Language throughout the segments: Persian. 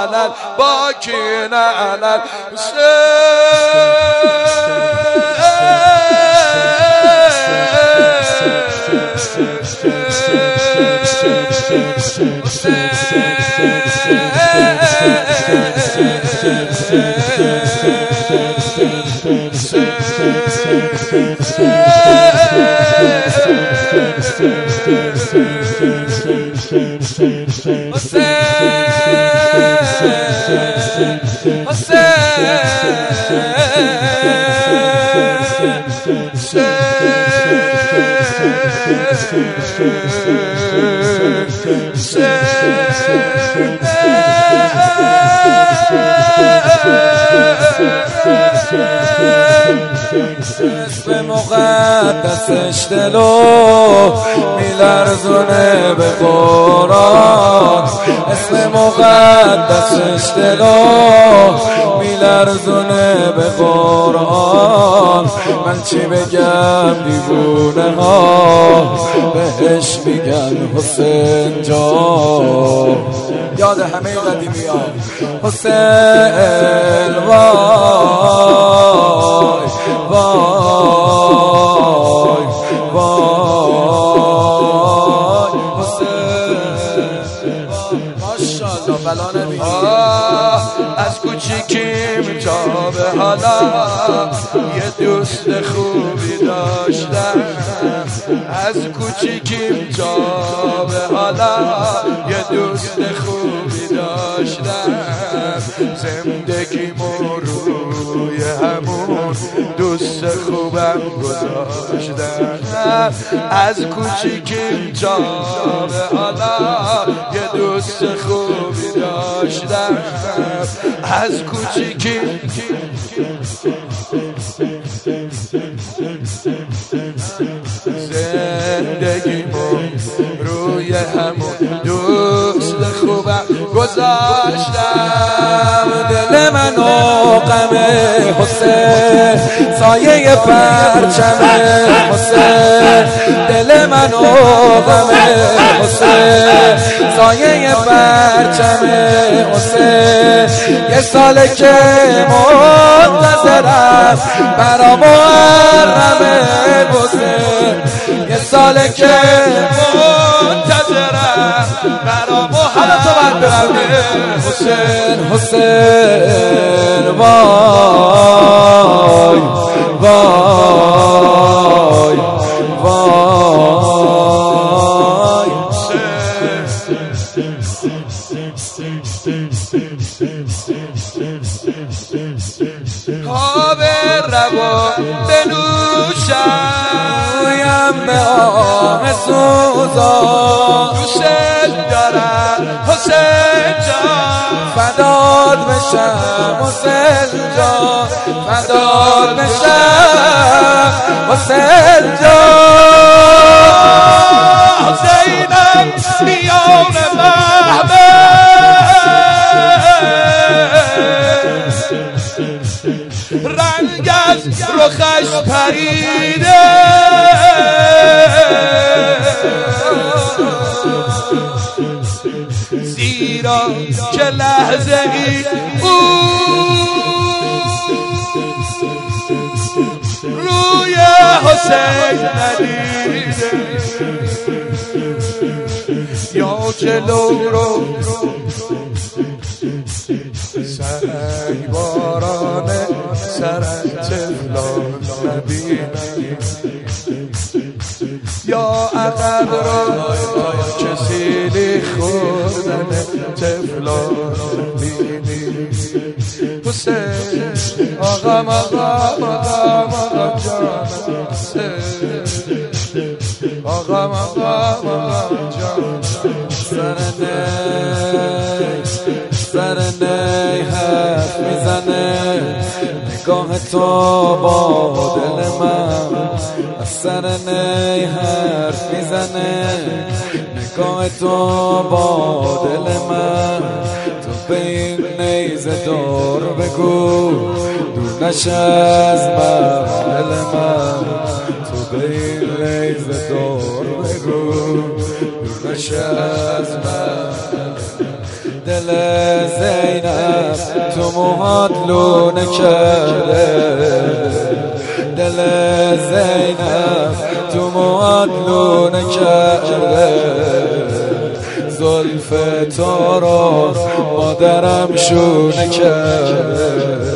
على الباكين على اسم مقدسش دلو میلرزونه به قرآن، اسم مقدسش دلو میلرزونه به قرآن. من چی بگم دیوونه ها بهش میگن حسین جان، یاد همه قدیمی ها حسین وای وای وای حسین ماشاءالله بلا نبی. از کوچیکیم تا به حالا یه دوست خوبی داشتم، از کوچیکیم تا به حالا یه دوست خوبی داشتم. زندگیمو روی همون دوست خوبم گذاشتم، از کوچیکیم تا به حالا یه دوست خوبی داشتم، از کوچیکیم زندگیمو روی همون دوست خوبم گذاشتم. دل منو غم حسین سایه پرچم حسین، دل منو غم حسین سایه پرچم حسین. یه ساله که منتظرم برا محرم حسین، یه ساله که منتظرم برا محرم حسین. حسین وای وای وای آب روان بنوشم به آم سوزان، دوست دارم حسین جان، فدات بشم حسین جان، فدات بشم حسین جان. حسینم میان رنگ از رخش پریده، زیرا که لحظه ای او روی حسین ندیده، یا جلو رو سنگ بارانه سرت طفلان نبینم، یا عقب رو کسیلی خوردن طفلان بینی. حسین آقام آقام آقام آقام جان حسین، آقام آقام آقام جان. سرنی حرف میزنه نگاه تو با دل من، سرنی حرف میزنه نگاه تو با دل من. تو به این نیزه دور بگو دور نشه از محل من، تو به این نیزه دور بگو دور نشه از من. دل دل زینب تو موهات لونه کرده، دل زینب تو موهات لونه کرده، زلف تو رو مادرم شونه کرده،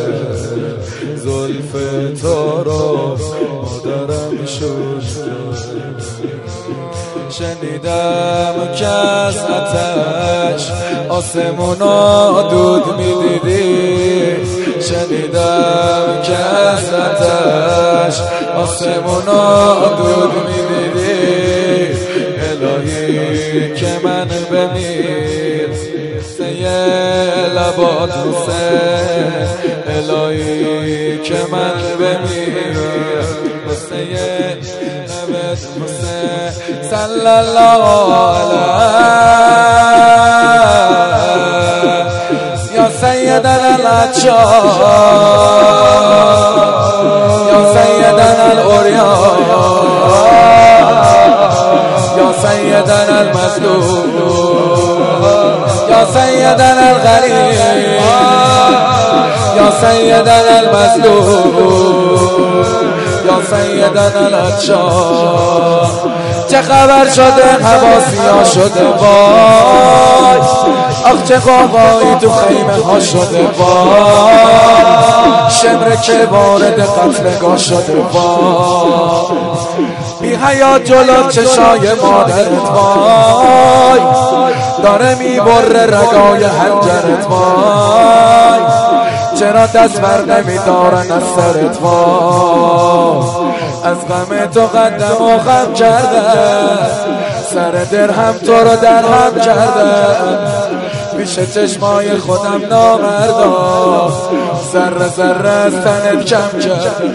زلف تو رو مادرم شونه کرده. شنیدم که از آتش آسمونا دود میدیدی، شنیدم که از آتش آسمونا دود میدیدی، الهی که من بمیر سیه لبات حسین، الهی که من بمیر سیه لبات حسین صلی الله علیه یا سیدنا العطشان یا سیدنا الاوریان یا سیدنا المظلوم یا سیدنا الغریب یا سیدنا المظلوم یا سیدنا العطشان. چه خبر شده حواسیا شده وای، آخ چه قاقایی تو خیمه ها شده وای، شمر که وارد قتلگاه شده وای، بی حیات جلو چشای مادرت وای، داره میبره رگای حنجرت وای، چرا دست بر نمیدارن از سرت وای، از غم تو قدم و خم کردن، سر درهم تو رو در هم کردن، پیش چشمای خودم نامردا ذره ذره از تنت کم کرد،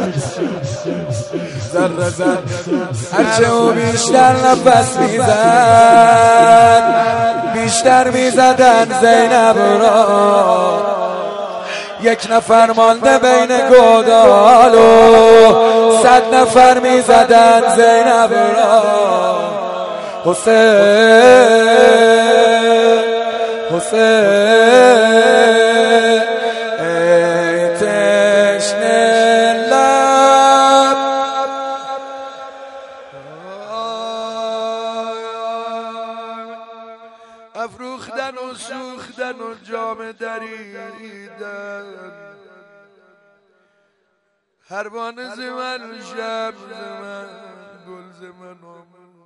ذره ذره هرچه او بیشتر نفس میزد بیشتر میزدن زینب را، یک نفر مانده بین گودال و 100 نفر میزدن زینب را. حسین حسین ای تشنه لب، افروختن و سوختن و جام دریدن، هر بان زمن شب زمن گل زمن